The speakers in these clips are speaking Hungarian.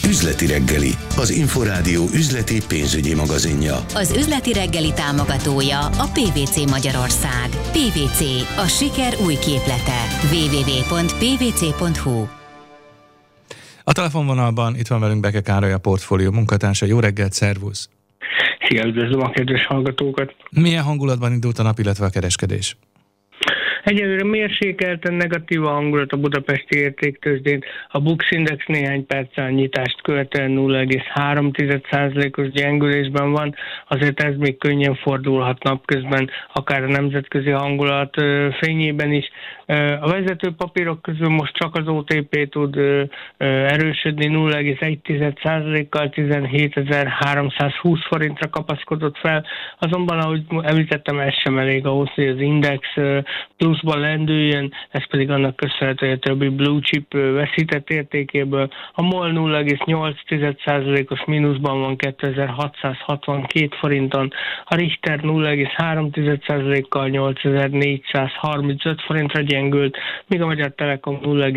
Üzleti reggeli, az Inforádió üzleti pénzügyi magazinja. Az üzleti reggeli támogatója a PwC Magyarország. PwC, a siker új képlete. www.pwc.hu. A telefonvonalban itt van velünk Beke Károly, a portfólió munkatársa. Jó reggelt, szervusz! Szia, üdvözlöm a kedves hallgatókat! Milyen hangulatban indult a nap, illetve a kereskedés? Egyelőre mérsékelten negatív a hangulat a budapesti értéktőzsdén. A Bux Index néhány perccel nyitást követően 0,3%-os gyengülésben van, azért ez még könnyen fordulhat napközben, akár a nemzetközi hangulat fényében is. A vezető papírok közül most csak az OTP tud erősödni, 0,1%-kal 17.320 forintra kapaszkodott fel, azonban ahogy említettem, ez sem elég ahhoz, hogy az index pluszban lendüljön, ez pedig annak köszönhető, hogy a többi blue chip veszített értékéből. A MOL 0,8%-os mínuszban van 2662 forinton, a Richter 0,3%-kal 8435 forintra gyengült, míg a Magyar Telekom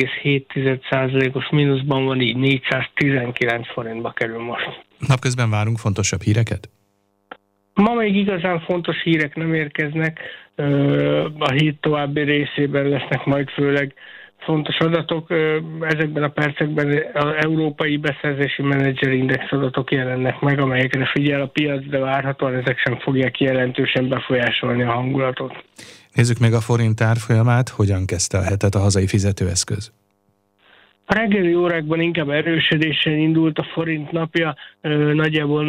0,7%-os mínuszban van, így 419 forintba kerül most. Napközben várunk fontosabb híreket? Ma még igazán fontos hírek nem érkeznek, a hét további részében lesznek majd főleg fontos adatok. Ezekben a percekben az európai beszerzési menedzserindex adatok jelennek meg, amelyekre figyel a piac, de várhatóan ezek sem fogják jelentősen befolyásolni a hangulatot. Nézzük meg a forint árfolyamát, hogyan kezdte a hetet a hazai fizetőeszköz. A reggeli órákban inkább erősödéssel indult a forint napja, nagyjából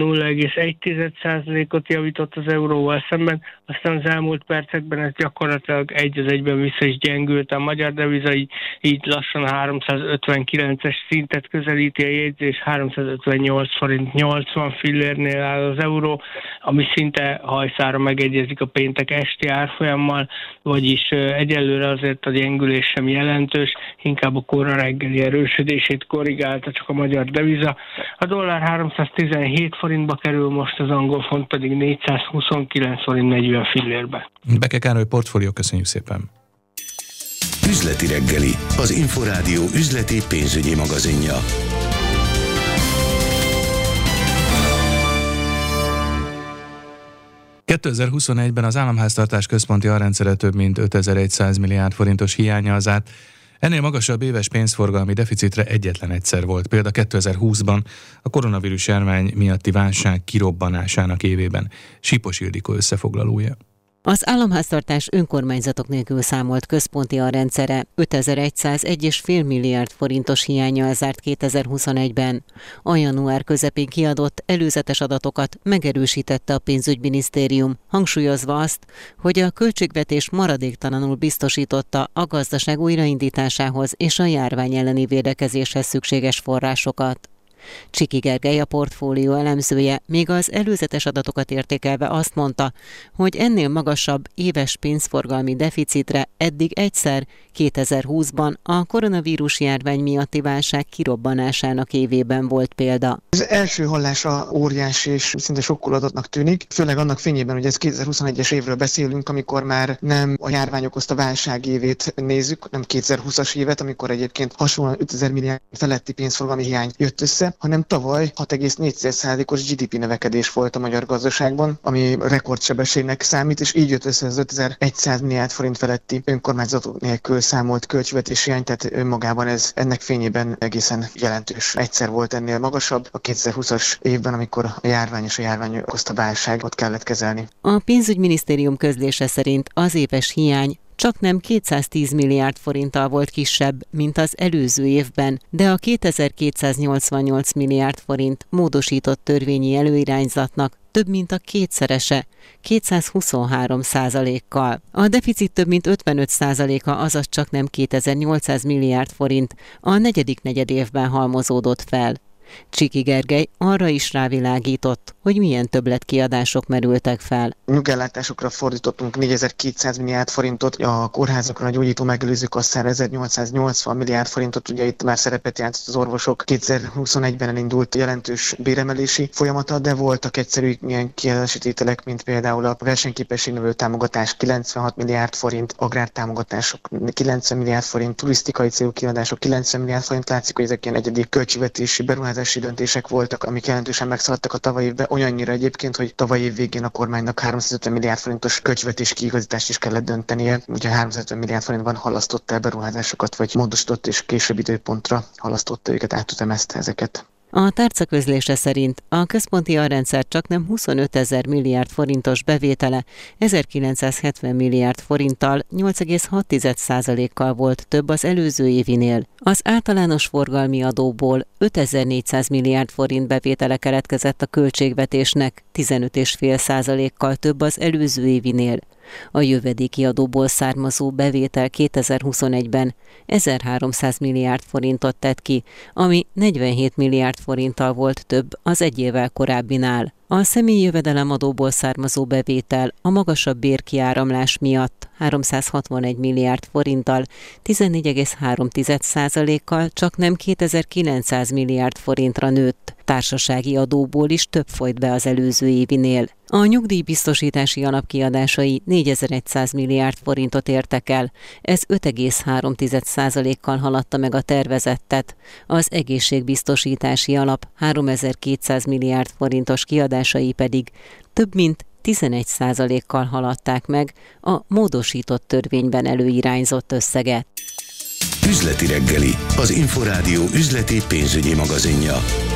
0,1%-ot javított az euróval szemben, aztán az elmúlt percekben ez gyakorlatilag egy az egyben vissza is gyengült. A magyar deviza így lassan a 359-es szintet közelíti, a jegyzés 358 forint 80 fillérnél áll az euró, ami szinte hajszára megegyezik a péntek esti árfolyammal, vagyis egyelőre azért a gyengülés sem jelentős, inkább a kora reggeli erősödését korrigálta csak a magyar deviza. A dollár 317 forintba kerül most, az angol font pedig 429 forint 40 fillérbe. Beke Károly, portfólió, köszönjük szépen! Üzleti reggeli, az Inforádió üzleti pénzügyi magazinja. ...2021-ben az államháztartás központi alrendszere több mint 5100 milliárd forintos hiánnyal zárt. Ennél magasabb éves pénzforgalmi deficitre egyetlen egyszer volt, például 2020-ban a koronavírus járvány miatti válság kirobbanásának évében. Sipos Ildikó összefoglalója. Az államháztartás önkormányzatok nélkül számolt központi alrendszere 5101,5 milliárd forintos hiánnyal zárt 2021-ben. A január közepén kiadott előzetes adatokat megerősítette a pénzügyminisztérium, hangsúlyozva azt, hogy a költségvetés maradéktalanul biztosította a gazdaság újraindításához és a járvány elleni védekezéshez szükséges forrásokat. Csiki Gergely, a portfólió elemzője, még az előzetes adatokat értékelve azt mondta, hogy ennél magasabb éves pénzforgalmi deficitre eddig egyszer 2020-ban a koronavírus járvány miatti válság kirobbanásának évében volt példa. Az első hallásra óriási és szinte sokkoladatnak tűnik, főleg annak fényében, hogy ez 2021-es évről beszélünk, amikor már nem a járvány okozta válság évét nézzük, nem 2020-as évet, amikor egyébként hasonlóan 5000 milliárd feletti pénzforgalmi hiány jött össze, hanem tavaly 6,4%-os GDP növekedés volt a magyar gazdaságban, ami rekordsebességnek számít, és így jött össze az 5100 milliárd forint feletti önkormányzatok nélkül számolt költségvetési hiány, tehát önmagában ez ennek fényében egészen jelentős. Egyszer volt ennél magasabb a 2020-as évben, amikor a járvány és a járvány okozta válságot kellett kezelni. A pénzügyminisztérium közlése szerint az éves hiány csak nem 210 milliárd forinttal volt kisebb, mint az előző évben, de a 2288 milliárd forint módosított törvényi előirányzatnak több mint a kétszerese, 223%-kal. A deficit több mint 55%-a, azaz csak nem 2800 milliárd forint a negyedik negyedévben halmozódott fel. Csiki Gergely arra is rávilágított, hogy milyen többletkiadások merültek fel. Nyugellátásokra fordítottunk 4200 milliárd forintot, a kórházakra, a gyógyító megelőző kasszára 1880 milliárd forintot, ugye itt már szerepet játszott az orvosok 2021-ben elindult jelentős béremelési folyamata, de voltak egyszerű ilyen kiadási tételek, mint például a versenyképességnövelő támogatás 96 milliárd forint, agrártámogatások 90 milliárd forint, turisztikai célú kiadások 90 milliárd forint, látszik, hogy ezek ilyen egyedi költségvetési beruházások beruházási döntések voltak, amik jelentősen megszaladtak a tavalyi évben, olyannyira egyébként, hogy tavalyi év végén a kormánynak 350 milliárd forintos költségvetés kiigazítást is kellett döntenie. Ugye 350 milliárd forintban halasztotta el beruházásokat, vagy módosított és később időpontra halasztotta őket, átütemezte ezeket. A tárca közlése szerint a központi arrendszer csaknem 25 000 milliárd forintos bevétele 1970 milliárd forinttal 8,6%-kal volt több az előző évinél. Az általános forgalmi adóból 5400 milliárd forint bevétele keletkezett a költségvetésnek, 15,5%-kal több az előző évinél. A jövedéki adóból származó bevétel 2021-ben 1300 milliárd forintot tett ki, ami 47 milliárd forinttal volt több az egy évvel korábbinál. A személyi jövedelemadóból származó bevétel a magasabb bérkiáramlás miatt 361 milliárd forinttal, 14,3%-kal csaknem 2900 milliárd forintra nőtt. Társasági adóból is több folyt be az előző évinél. A nyugdíjbiztosítási alapkiadásai 4100 milliárd forintot értek el, ez 5,3%-kal haladta meg a tervezettet. Az egészségbiztosítási alap 3200 milliárd forintos kiadásai pedig több mint 11%-kal haladták meg a módosított törvényben előirányzott összeget. Üzleti reggeli, az Inforádió üzleti pénzügyi magazinja.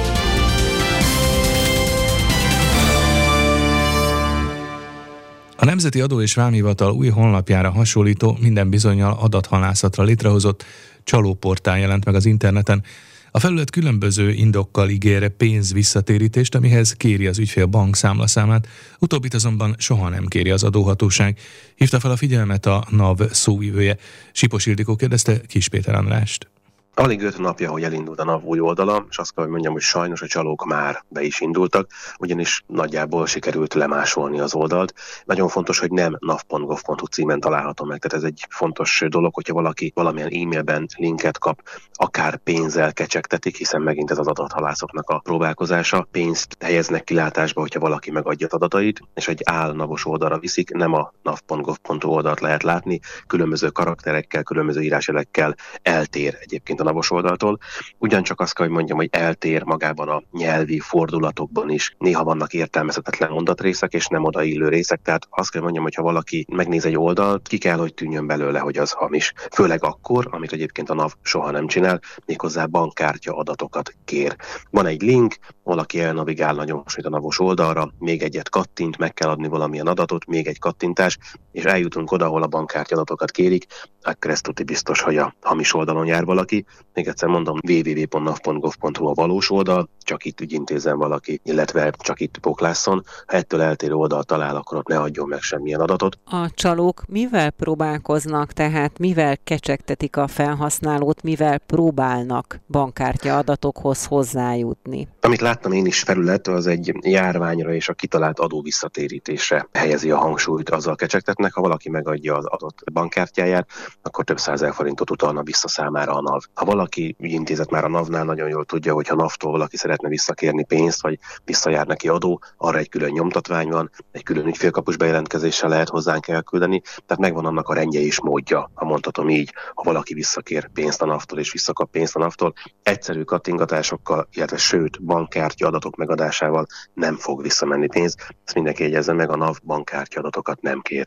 A Nemzeti Adó és Vámhivatal új honlapjára hasonlító, minden bizonnyal adathalászatra létrehozott csalóportál jelent meg az interneten. A felület különböző indokkal ígér pénz visszatérítést, amihez kéri az ügyfél bankszámlaszámát, utóbbit azonban soha nem kéri az adóhatóság. Hívta fel a figyelmet a NAV szóvivője. Sipos Ildikó kérdezte Kis Péter Andrást. Alig 5 napja, hogy elindult a NAV új oldala, és azt kell, hogy mondjam, hogy sajnos a csalók már be is indultak, ugyanis nagyjából sikerült lemásolni az oldalt. Nagyon fontos, hogy nem nav.gov.hu címen található meg, tehát ez egy fontos dolog, hogyha valaki valamilyen e-mailben linket kap, akár pénzzel kecsegtetik, hiszen megint ez az adathalászoknak a próbálkozása. Pénzt helyeznek kilátásba, hogyha valaki megadja az adatait, és egy álnavos oldalra viszik, nem a nav.gov.hu oldalt lehet látni, különböző karakterekkel, különböző írásjelekkel eltér egyébként a navos oldaltól. Ugyancsak azt kell, hogy mondjam, hogy eltér magában a nyelvi fordulatokban is. Néha vannak értelmezhetetlen mondatrészek, és nem odaillő részek, tehát azt kell mondjam, hogy ha valaki megnéz egy oldalt, ki kell, hogy tűnjön belőle, hogy az hamis. Főleg akkor, amit egyébként a NAV soha nem csinál, méghozzá bankkártya adatokat kér. Van egy link, valaki elnavigál nagyon most a navos oldalra, még egyet kattint, meg kell adni valamilyen adatot, még egy kattintás, és eljutunk oda, ahol a bankkártya adatokat kérik, akkor ez tuti biztos, hogy a hamis oldalon jár valaki. Még egyszer mondom, www.nav.gov.hu a valós oldal, csak itt ügyintézzen valaki, illetve csak itt poklásszon. Ha ettől eltérő oldal talál, akkor ott ne adjon meg semmilyen adatot. A csalók mivel próbálkoznak, tehát mivel kecsegtetik a felhasználót, mivel próbálnak bankkártya adatokhoz hozzájutni? Amit láttam én is felület, az egy járványra és a kitalált adó visszatérítésre helyezi a hangsúlyt, azzal kecsegtetnek, ha valaki megadja az adott bankkártyáját, akkor több 100 000 forintot utalna vissza számára a NAV. Ha valaki ügyintézett már a NAV-nál, nagyon jól tudja, hogy ha NAV-tól valaki szeretne visszakérni pénzt, vagy visszajár neki adó, arra egy külön nyomtatvány van, egy külön ügyfélkapus bejelentkezéssel lehet hozzánk elküldeni, tehát megvan annak a rendje és módja, ha mondhatom így, ha valaki visszakér pénzt a NAV-tól és visszakap pénzt a NAV-tól, egyszerű kattingatásokkal, illetve sőt bankkártya adatok megadásával nem fog visszamenni pénz. Ezt mindenki jegyezze meg, a NAV bankkártya adatokat nem kér.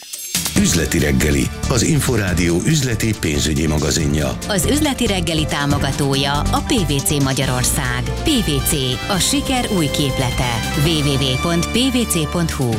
Üzleti reggeli, az Inforádió üzleti pénzügyi magazinja. Az üzleti reggeli támogatója a PVC Magyarország. PVC, a siker új képlete. www.pvc.hu.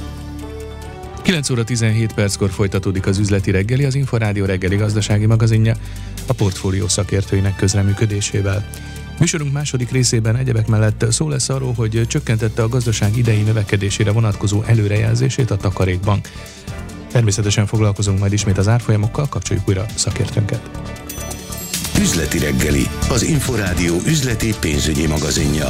9 óra 17 perckor folytatódik az üzleti reggeli, az Inforádió reggeli gazdasági magazinja a portfólió szakértőinek közreműködésével. Műsorunk második részében egyebek mellett szó lesz arról, hogy csökkentette a gazdaság idei növekedésére vonatkozó előrejelzését a Takarékbank. Természetesen foglalkozunk majd ismét az árfolyamokkal, kapcsoljuk újra szakértőnket. Üzleti reggeli, az Inforádió üzleti pénzügyi magazinja.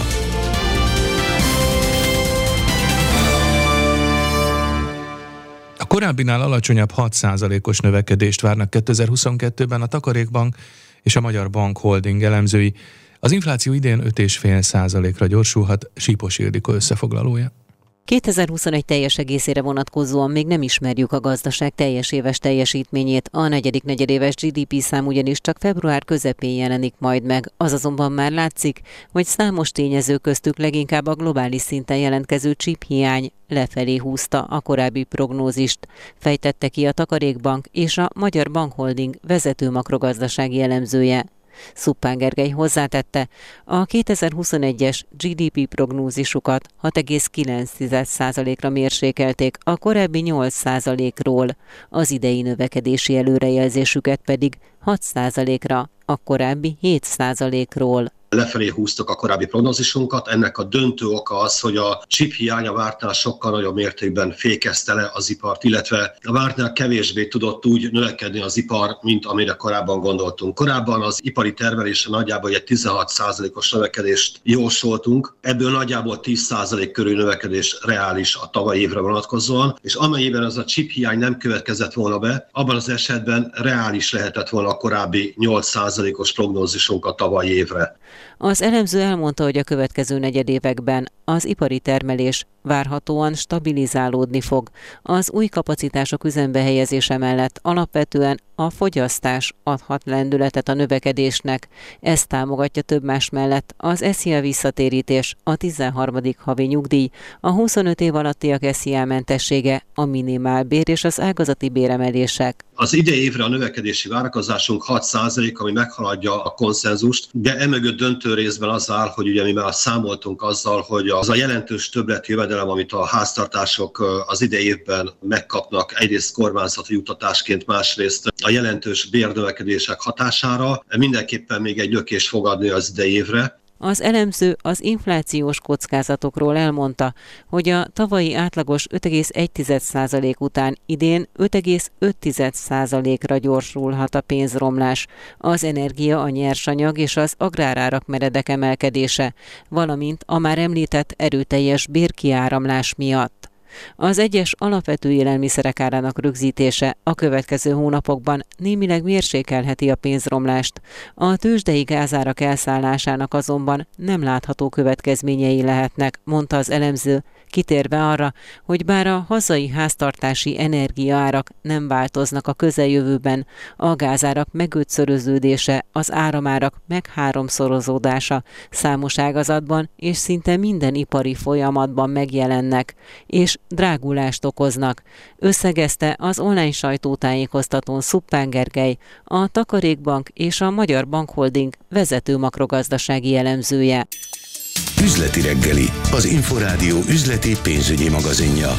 A korábbinál alacsonyabb 6%-os növekedést várnak 2022-ben a Takarékbank és a Magyar Bank Holding elemzői. Az infláció idén 5,5%-ra gyorsulhat, Sipos Ildikó összefoglalója. 2021 teljes egészére vonatkozóan még nem ismerjük a gazdaság teljes éves teljesítményét. A negyedik negyedéves GDP szám ugyanis csak február közepén jelenik majd meg. Az azonban már látszik, hogy számos tényező köztük leginkább a globális szinten jelentkező chiphiány lefelé húzta a korábbi prognózist, fejtette ki a Takarékbank és a Magyar Bankholding vezető makrogazdasági elemzője. Szuppán Gergely hozzátette, a 2021-es GDP prognózisukat 6,9%-ra mérsékelték, a korábbi 8%-ról, az idei növekedési előrejelzésüket pedig 6%-ra, a korábbi 7%-ról. Lefelé húztuk a korábbi prognózisunkat. Ennek a döntő oka az, hogy a chip hiánya vártnál sokkal nagyobb mértékben fékezte le az ipart, illetve a vártnál kevésbé tudott úgy növekedni az ipar, mint amire korábban gondoltunk. Korábban az ipari termelésre nagyjából egy 16%-os növekedést jósoltunk, ebből nagyjából 10% körül növekedés reális a tavalyi évre vonatkozóan, és amennyiben az a chip hiány nem következett volna be, abban az esetben reális lehetett volna a korábbi 8%-os prognózisunk a tavalyi évre. Az elemző elmondta, hogy a következő negyedévekben az ipari termelés várhatóan stabilizálódni fog. Az új kapacitások üzembe helyezése mellett alapvetően a fogyasztás adhat lendületet a növekedésnek. Ezt támogatja több más mellett az SZIA visszatérítés, a 13. havi nyugdíj, a 25 év alattiak SZIA mentessége, a minimálbér és az ágazati béremelések. Az idei évre a növekedési várakozásunk 6%, ami meghaladja a konszenzust, de emögött döntő részben az áll, hogy ugye mi már számoltunk azzal, hogy az a jelentős többletjövedelem, amit a háztartások az idei évben megkapnak, egyrészt kormányzati juttatásként, másrészt a jelentős bérnövekedések hatására, mindenképpen még egy lökést fog adni az idei évre. Az elemző az inflációs kockázatokról elmondta, hogy a tavalyi átlagos 5,1% után idén 5,5%-ra gyorsulhat a pénzromlás, az energia, a nyersanyag és az agrárárak meredek emelkedése, valamint a már említett erőteljes bérkiáramlás miatt. Az egyes alapvető élelmiszerek árának rögzítése a következő hónapokban némileg mérsékelheti a pénzromlást. A tőzsdei gázárak elszállásának azonban nem látható következményei lehetnek, mondta az elemző, kitérve arra, hogy bár a hazai háztartási energiaárak nem változnak a közeljövőben, a gázárak megötszöröződése, az áramárak megháromszorozódása számos ágazatban és szinte minden ipari folyamatban megjelennek, és drágulást okoznak, összegezte az online sajtótájékoztatón Szuppán Gergely, a Takarékbank és a Magyar Bankholding vezető makrogazdasági elemzője. Üzleti reggeli, az Inforádió üzleti pénzügyi magazinja.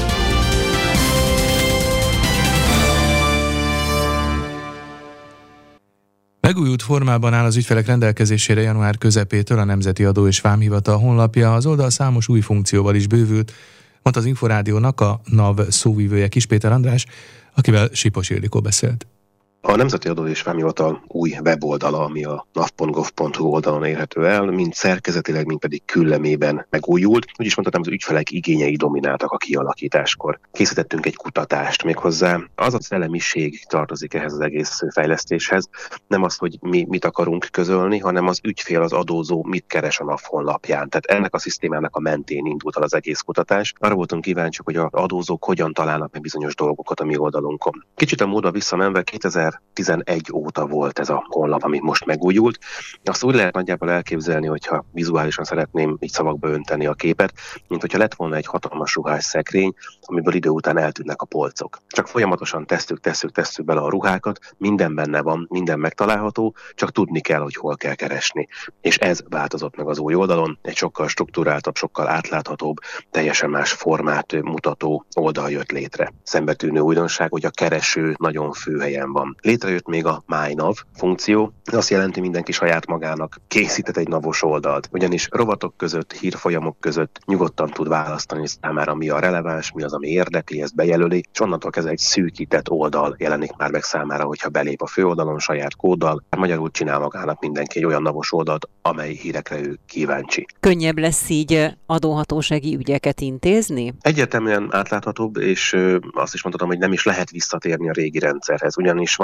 Megújult formában áll az ügyfelek rendelkezésére január közepétől a Nemzeti Adó és Vámhivatal honlapja, az oldal számos új funkcióval is bővült, mondta az Inforádiónak a NAV szóvivője Kis Péter András, akivel Sipos Ildikó beszélt. A Nemzeti Adó és Vámhivatal új weboldala, ami a nav.gov.hu oldalon érhető el, mind szerkezetileg, mind pedig küllemében megújult. Úgy is mondhatnám, az ügyfelek igényei domináltak a kialakításkor. Készítettünk egy kutatást méghozzá. Az a szellemiség tartozik ehhez az egész fejlesztéshez. Nem az, hogy mi mit akarunk közölni, hanem az ügyfél, az adózó mit keres a NAV honlapján. Tehát ennek a szisztémának a mentén indult el az egész kutatás. Arra voltunk kíváncsiak, hogy az adózók hogyan találnak meg bizonyos dolgokat a mi oldalunkon. Kicsit a módba visszamenve 2011 óta volt ez a honlap, ami most megújult. Azt úgy lehet nagyjából elképzelni, hogyha vizuálisan szeretném így szavakba önteni a képet, mint hogyha lett volna egy hatalmas ruhás szekrény, amiből idő után eltűnnek a polcok. Csak folyamatosan tesszük bele a ruhákat, minden benne van, minden megtalálható, csak tudni kell, hogy hol kell keresni. És ez változott meg az új oldalon, egy sokkal struktúráltabb, sokkal átláthatóbb, teljesen más formát mutató oldal jött létre. Szembetűnő újdonság, hogy a kereső nagyon főhelyen van. Létrejött még a MyNav funkció, azt jelenti, mindenki saját magának készített egy navos oldalt, ugyanis rovatok között, hírfolyamok között nyugodtan tud választani számára, mi a releváns, mi az, ami érdekli, ezt bejelöli, és onnantól kezdve egy szűkített oldal jelenik már meg számára, hogyha belép a főoldalon saját kóddal. Magyarul csinál magának mindenki egy olyan navos oldalt, amely hírekre ő kíváncsi. Könnyebb lesz így adóhatósági ügyeket intézni? Egyértelműen átláthatóbb, és azt is mondhatom, hogy nem is lehet visszatérni a régi rendszerhez, ugyanis vannak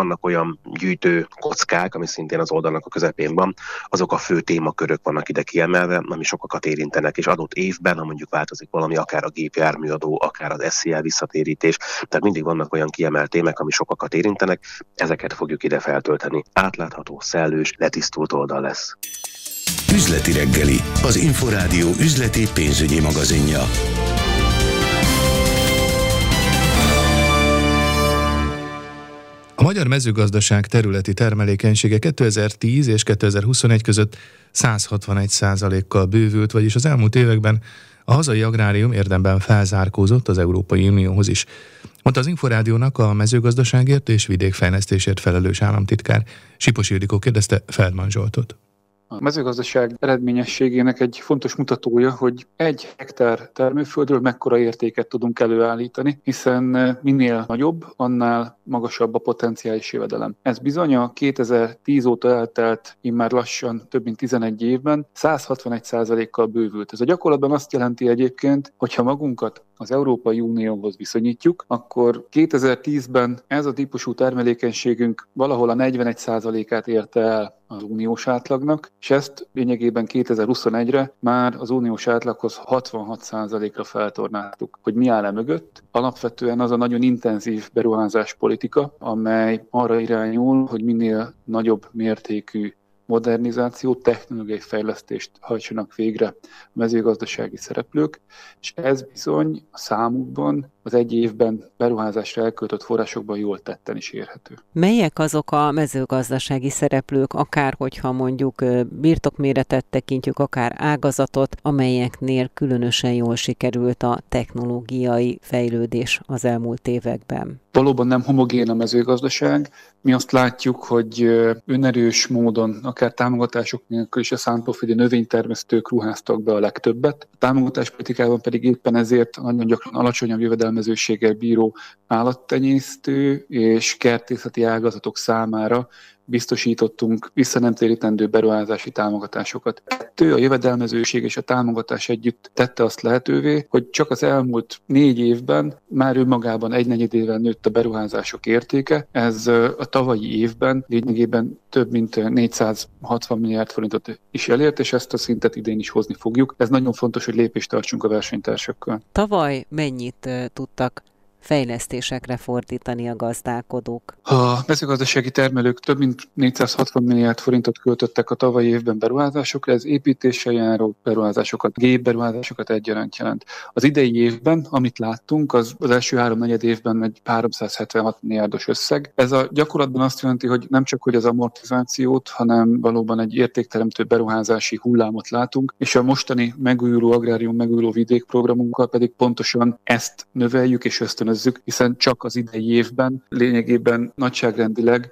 vannak olyan gyűjtő kockák, ami szintén az oldalnak a közepén van, azok a fő témakörök vannak ide kiemelve, ami sokakat érintenek, és adott évben, ha mondjuk változik valami, akár a gépjárműadó, akár az SZIA visszatérítés, tehát mindig vannak olyan kiemelt témák, ami sokakat érintenek, ezeket fogjuk ide feltölteni. Átlátható, szellős, letisztult oldal lesz. Üzleti reggeli, az Inforádió üzleti pénzügyi magazinja. A magyar mezőgazdaság területi termelékenysége 2010 és 2021 között 161%-kal bővült, vagyis az elmúlt években a hazai agrárium érdemben felzárkózott az Európai Unióhoz is. Mondta az Inforádiónak a mezőgazdaságért és vidékfejlesztésért felelős államtitkár. Sipos Ildikó kérdezte Feldman Zsoltot. A mezőgazdaság eredményességének egy fontos mutatója, hogy 1 hektár termőföldről mekkora értéket tudunk előállítani, hiszen minél nagyobb, annál magasabb a potenciális jövedelem. Ez bizony a 2010 óta eltelt immár lassan több mint 11 évben 161%-kal bővült. Ez a gyakorlatban azt jelenti egyébként, hogyha magunkat az Európai Unióhoz viszonyítjuk, akkor 2010-ben ez a típusú termelékenységünk valahol a 41%-át érte el az uniós átlagnak, és ezt lényegében 2021-re már az uniós átlaghoz 66%-ra feltornáltuk. Hogy mi áll e mögött? Alapvetően az a nagyon intenzív beruházáspolitika, amely arra irányul, hogy minél nagyobb mértékű modernizáció, technológiai fejlesztést hajtsanak végre a mezőgazdasági szereplők, és ez bizony a számukban az egy évben beruházásra elköltött forrásokban jól tetten is érhető. Melyek azok a mezőgazdasági szereplők, akár hogyha mondjuk birtokméretet tekintjük, akár ágazatot, amelyeknél különösen jól sikerült a technológiai fejlődés az elmúlt években? Valóban nem homogén a mezőgazdaság. Mi azt látjuk, hogy önerős módon, akár támogatások nélkül is a szántóföldi növénytermesztők ruháztak be a legtöbbet. A támogatáspolitikában pedig éppen ezért nagyon gyakran alacsonyabb jövedelmezőséggel bíró állattenyésztő és kertészeti ágazatok számára biztosítottunk visszanemtérítendő beruházási támogatásokat. A jövedelmezőség és a támogatás együtt tette azt lehetővé, hogy csak az elmúlt 4 évben már önmagában 1/4-ével nőtt a beruházások értéke. Ez a tavalyi évben lényegében több mint 460 milliárd forintot is elért, és ezt a szintet idén is hozni fogjuk. Ez nagyon fontos, hogy lépést tartsunk a versenytársakkal. Tavaly mennyit tudtak fejlesztésekre fordítani a gazdálkodók? A mezőgazdasági termelők több mint 460 milliárd forintot költöttek a tavalyi évben beruházásokra, ez építéssel járó beruházásokat, gépberuházásokat egyaránt jelent. Az idei évben, amit láttunk, az első 3/4 évben egy 376 milliárdos összeg. Ez a gyakorlatban azt jelenti, hogy nem csak hogy az amortizációt, hanem valóban egy értékteremtő beruházási hullámot látunk, és a mostani megújuló agrárium, megújuló vidékprogramunkkal pedig pontosan ezt növeljük és ösztönözzük, hiszen csak az idei évben lényegében nagyságrendileg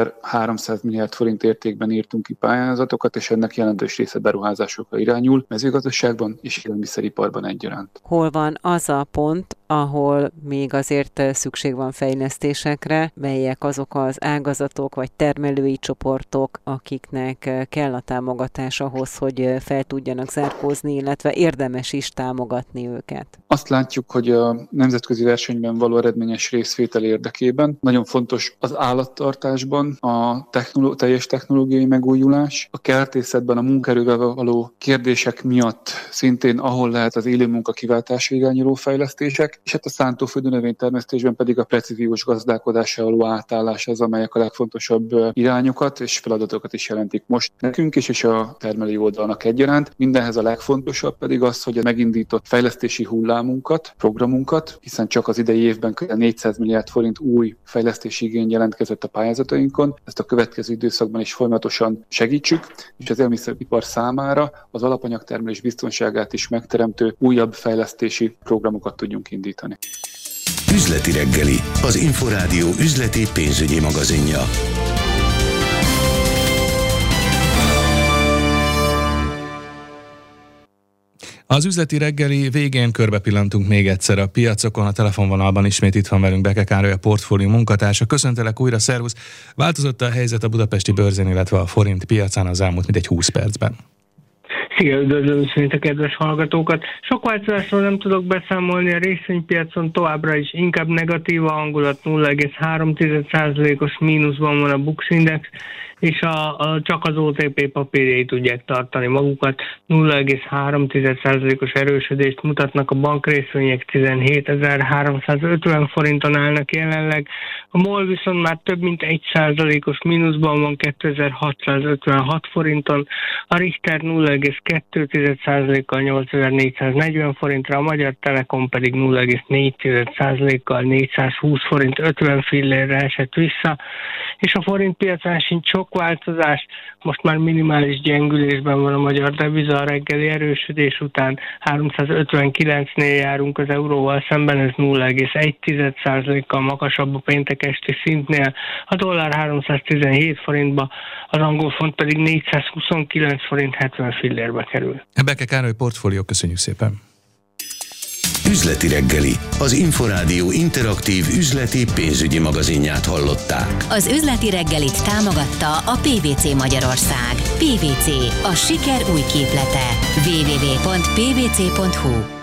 1300 milliárd forint értékben írtunk ki pályázatokat, és ennek jelentős része beruházásokra irányul, mezőgazdaságban és élelmiszeriparban egyaránt. Hol van az a pont, ahol még azért szükség van fejlesztésekre, melyek azok az ágazatok vagy termelői csoportok, akiknek kell a támogatás ahhoz, hogy fel tudjanak zárkózni, illetve érdemes is támogatni őket? Azt látjuk, hogy a nemzetközi versenyben való eredményes részvétel érdekében nagyon fontos az állattartásban a teljes technológiai megújulás, a kertészetben a munkaerővel való kérdések miatt szintén ahol lehet az élő munka kiváltásra irányuló fejlesztések, és hát a szántóföldi növénytermesztésben pedig a precíziós gazdálkodásra való átállás az, amelyek a legfontosabb irányokat és feladatokat is jelentik most nekünk is, és a termelői oldalnak egyaránt. Mindenhez a legfontosabb pedig az, hogy a megindított fejlesztési hullámunkat, programunkat, hiszen csak az idei évben kb. 400 milliárd forint új fejlesztési igény jelentkezett a pályázatainkon, ezt a következő időszakban is folyamatosan segítsük, és az élelmiszeripar számára az alapanyagtermelés biztonságát is megteremtő újabb fejlesztési programokat tudjunk indítani. Üzleti reggeli, az Inforádió üzleti pénzügyi magazinja. Az üzleti reggeli végén körbepillantunk még egyszer a piacokon, a telefonvonalban ismét itt van velünk Beke Károly, a portfólió munkatársa. Köszöntelek újra, szervusz! Változott a helyzet a budapesti bőrzén, illetve a forint piacán az elmúlt mintegy 20 percben? Szia, üdvözlöm a kedves hallgatókat! Sok változásról nem tudok beszámolni, a részvénypiacon továbbra is inkább negatív a hangulat, 0,3%-os mínuszban van a Bux Index, és csak az OTP papírjai tudják tartani magukat. 0,3%-os erősödést mutatnak a bankrészvények, 17.350 forinton állnak jelenleg. A MOL viszont már több mint 1%-os mínuszban van, 2.656 forinton. A Richter 0,2%-kal 8.440 forintra, a Magyar Telekom pedig 0,4%-kal 420 forint 50 fillérre esett vissza, és a forint piacán sincs sok változás, most már minimális gyengülésben van a magyar deviza a reggeli erősödés után, 359-nél járunk az euróval szemben, ez 0,1%-kal magasabb a péntek esti szintnél, a dollár 317 forintba, az angol font pedig 429 forint 70 fillérbe kerül. Beke Károly, Portfólió, köszönjük szépen! Üzleti reggeli, az Inforádió interaktív üzleti pénzügyi magazinját hallották. Az üzleti reggelit támogatta a PVC Magyarország. PVC, a siker új képlete. www.pvc.hu